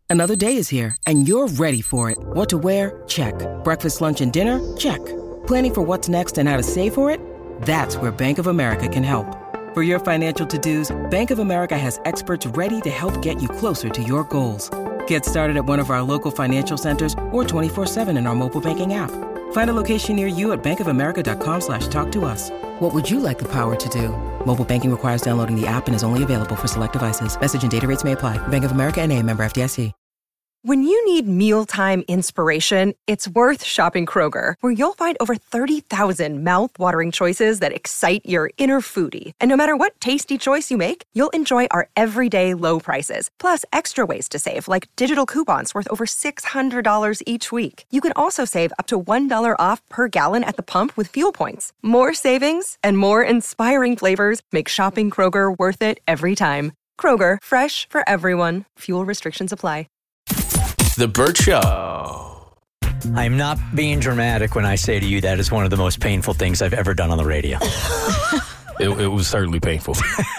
Another day is here, and you're ready for it. What to wear? Check. Breakfast, lunch, and dinner? Check. Planning for what's next and how to save for it? That's where Bank of America can help. For your financial to-dos, Bank of America has experts ready to help get you closer to your goals. Get started at one of our local financial centers or 24/7 in our mobile banking app. Find a location near you at bankofamerica.com/talktous. What would you like the power to do? Mobile banking requires downloading the app and is only available for select devices. Message and data rates may apply. Bank of America N.A., member FDIC. When you need mealtime inspiration, it's worth shopping Kroger, where you'll find over 30,000 mouth-watering choices that excite your inner foodie. And no matter what tasty choice you make, you'll enjoy our everyday low prices, plus extra ways to save, like digital coupons worth over $600 each week. You can also save up to $1 off per gallon at the pump with fuel points. More savings and more inspiring flavors make shopping Kroger worth it every time. Kroger, fresh for everyone. Fuel restrictions apply. The Burt Show. I'm not being dramatic when I say to you that is one of the most painful things I've ever done on the radio. It was certainly painful.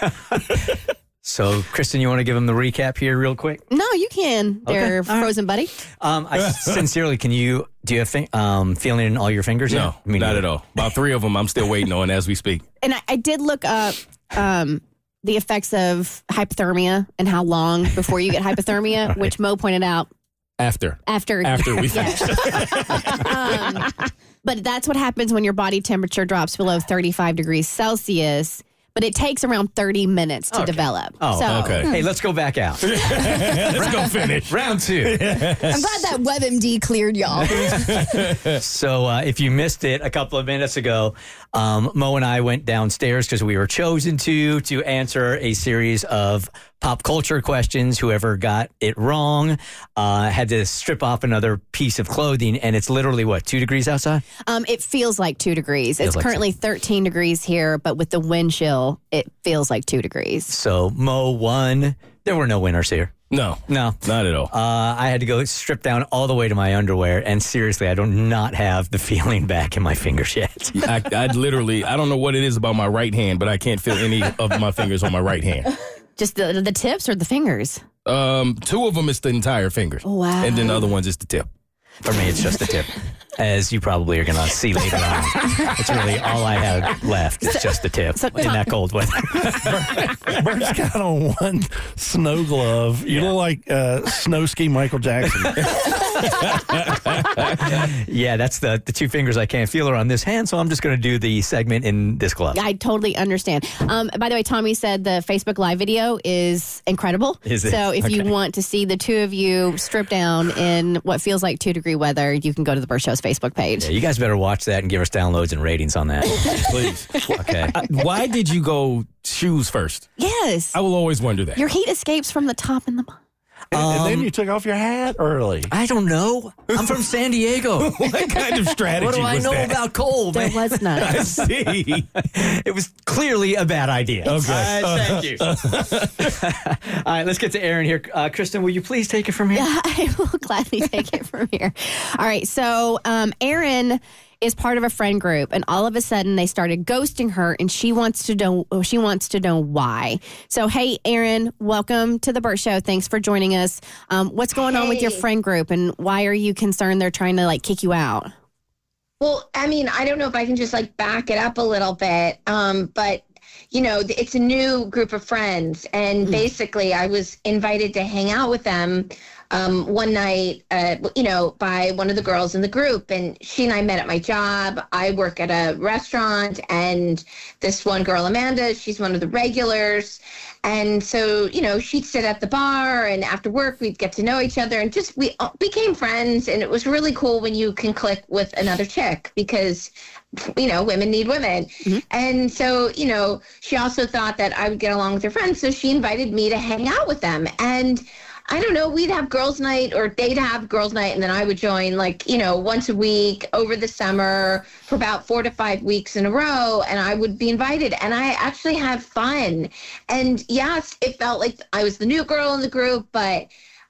So, Kristen, you want to give them the recap here real quick? No, you can. They're frozen, buddy. I sincerely, do you have feeling in all your fingers? No, yet? not at all. About 3 of them I'm still waiting on as we speak. And I did look up the effects of hypothermia and how long before you get hypothermia, right, which Mo pointed out. After we finish. But that's what happens when your body temperature drops below 35 degrees Celsius. But it takes around 30 minutes to develop. Oh, okay. Hey, let's go back out. Let's go finish. Round 2. I'm glad that WebMD cleared y'all. So if you missed it a couple of minutes ago, Mo and I went downstairs because we were chosen to answer a series of pop culture questions. Whoever got it wrong had to strip off another piece of clothing, and it's literally, 2 degrees outside? It feels like 2 degrees. It's like currently 13 degrees here, but with the wind chill, it feels like 2 degrees. So Mo won. There were no winners here. No, not at all. I had to go strip down all the way to my underwear, and seriously, I do not have the feeling back in my fingers yet. I literally, I don't know what it is about my right hand, but I can't feel any of my fingers on my right hand. Just the tips or the fingers? 2 of them is the entire fingers. Oh, wow. And then the other one's just the tip. For me, it's just the tip. As you probably are going to see later on. It's really all I have left. It's just the tip in that cold weather. Bert's got on one snow glove. You look like snow ski Michael Jackson. Yeah, that's the 2 fingers I can't feel are on this hand, so I'm just going to do the segment in this glove. I totally understand. By the way, Tommy said the Facebook Live video is incredible. Is it? So if you want to see the 2 of you stripped down in what feels like 2-degree weather, you can go to the Burt Show's Facebook page. Yeah, you guys better watch that and give us downloads and ratings on that. Please. Okay. Why did you go shoes first? Yes. I will always wonder that. Your heat escapes from the top and the bottom. And then you took off your hat early. I don't know. I'm from San Diego. What kind of strategy was that? What do I know about cold? There was none. I see. It was clearly a bad idea. Okay. Thank you. All right, let's get to Aaron here. Kristen, will you please take it from here? Yeah, I will gladly take it from here. All right, so Aaron is part of a friend group, and all of a sudden they started ghosting her, and she wants to know why. So, hey, Aaron, welcome to the Burt Show. Thanks for joining us. What's going on with your friend group, and why are you concerned they're trying to kick you out? Well, I mean, I don't know if I can just back it up a little bit, but it's a new group of friends, and basically I was invited to hang out with them one night, by one of the girls in the group, and she and I met at my job. I work at a restaurant, and this one girl, Amanda, she's one of the regulars. And so, she'd sit at the bar, and after work, we'd get to know each other, and we became friends. And it was really cool when you can click with another chick because, women need women. Mm-hmm. And so, she also thought that I would get along with her friends. So she invited me to hang out with them. And I don't know, we'd have girls' night, or they'd have girls' night, and then I would join once a week over the summer for about 4 to 5 weeks in a row, and I would be invited, and I actually had fun. And yes, it felt like I was the new girl in the group, but,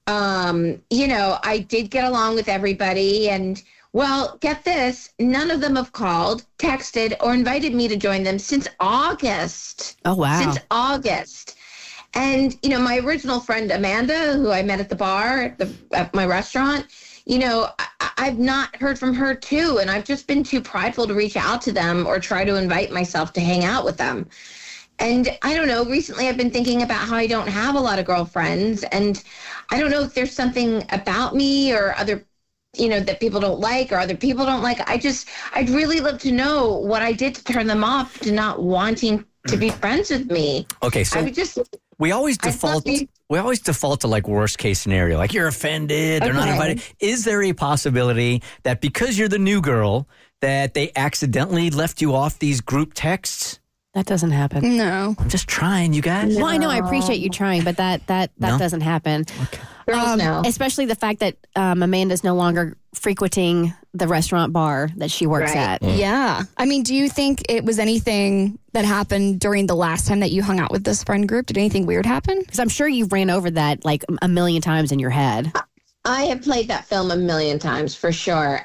I did get along with everybody, and well, get this, none of them have called, texted, or invited me to join them since August. Oh, wow. Since August. And, you know, my original friend, Amanda, who I met at the bar at my restaurant, you know, I've not heard from her too. And I've just been too prideful to reach out to them or try to invite myself to hang out with them. And I don't know, recently I've been thinking about how I don't have a lot of girlfriends. And I don't know if there's something about me or other, you know, that people don't like or other people don't like. I'd really love to know what I did to turn them off to not wanting to be friends with me. Okay, so we always default to like worst case scenario, like you're offended, they're not invited. Is there a possibility that because you're the new girl that they accidentally left you off these group texts? That doesn't happen. No. I'm just trying, you guys. Well, I know, I appreciate you trying, but that doesn't happen. Okay. Girls know. Especially the fact that Amanda's no longer frequenting the restaurant bar that she works at. Yeah. I mean, do you think it was anything that happened during the last time that you hung out with this friend group? Did anything weird happen? Because I'm sure you've ran over that like a million times in your head. I have played that film a million times for sure.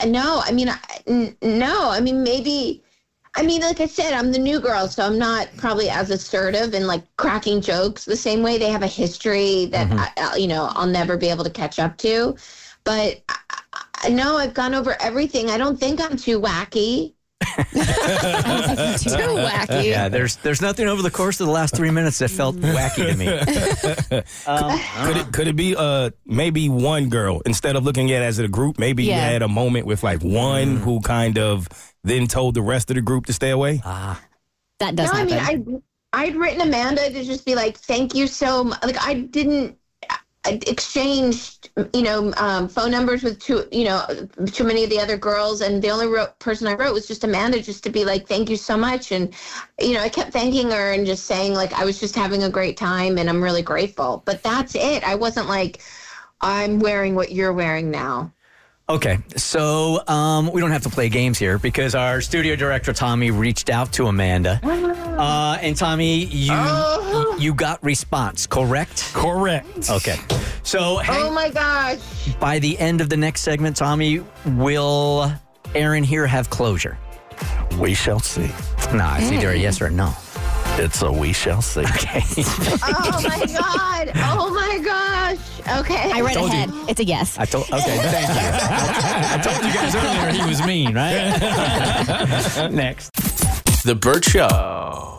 Maybe, like I said, I'm the new girl, so I'm not probably as assertive and like cracking jokes the same way. They have a history that, I'll never be able to catch up to. But I know I've gone over everything. I don't think I'm too wacky. Too wacky. Yeah, there's nothing over the course of the last 3 minutes that felt wacky to me. Could it be maybe one girl instead of looking at it as a group? Maybe you had a moment with like one who kind of then told the rest of the group to stay away. That does happen. I mean, I'd written Amanda to just be like, "Thank you so much." Like I exchanged, phone numbers with too many of the other girls, and the only person I wrote was just Amanda, just to be like, "Thank you so much." And I kept thanking her and just saying like I was just having a great time and I'm really grateful. But that's it. I wasn't like, I'm wearing what you're wearing now. Okay, so we don't have to play games here because our studio director, Tommy, reached out to Amanda. And Tommy, you got response, correct? Correct. Okay. So, Oh my gosh. by the end of the next segment, Tommy, will Aaron here have closure? We shall see. Nah, it's either a yes or a no. It's a we shall see. Okay. Oh my God. Oh my gosh. Okay. I read told ahead. It's a yes. Okay, thank you. I told you guys earlier he was mean, right? Next. The Burt Show.